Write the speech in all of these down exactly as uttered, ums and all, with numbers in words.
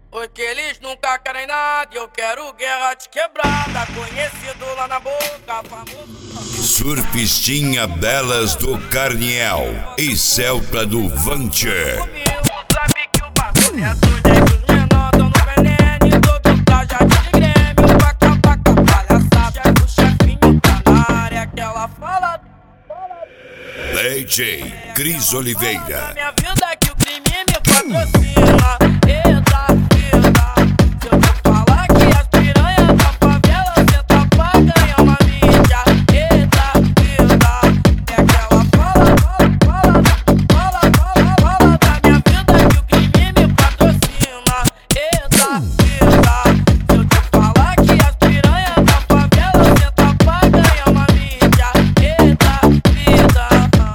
Porque eles nunca querem nada e eu quero guerra de quebrada. Conhecido lá na boca, famoso. Surfistinha Belas do Carniel e Celta do Vancher. Sabe que o bagulho é doido, é que os menores tão no veneno e todo traje de grêmio. Paca, paca, palhaçada, o chefinho tá na área que ela fala. D J Cris Oliveira. Minha vida é que o crime me patrocina. Eita vida, se eu te falar que as piranhas da favela senta pra ganhar uma mídia. Eita vida, é que ela fala, fala, fala, fala, fala, fala da minha vida que o crime me patrocina. Eita vida, se eu te falar que as piranhas da favela senta pra ganhar uma mídia. Eita vida.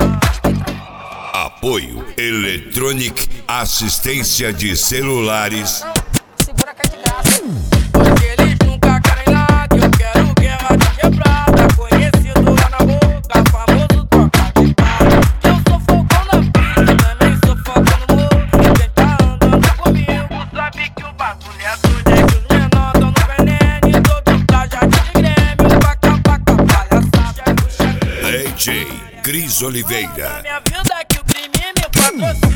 Apoio Electronic Assistência de Celulares. Segura que é de graça. Porque eles nunca querem nada e eu quero guerra de quebrada. Conhecido lá na boca, famoso troca de cara. Eu sou fogão na pista, também sou fogão no morro. E quem tá andando comigo sabe que o bagulho é doido, é que os menores tão no veneno e todo traje de grêmio. Paca, paca, palhaçada, o chefe. D J Cris Oliveira. Minha vida é que o crime me patrocina.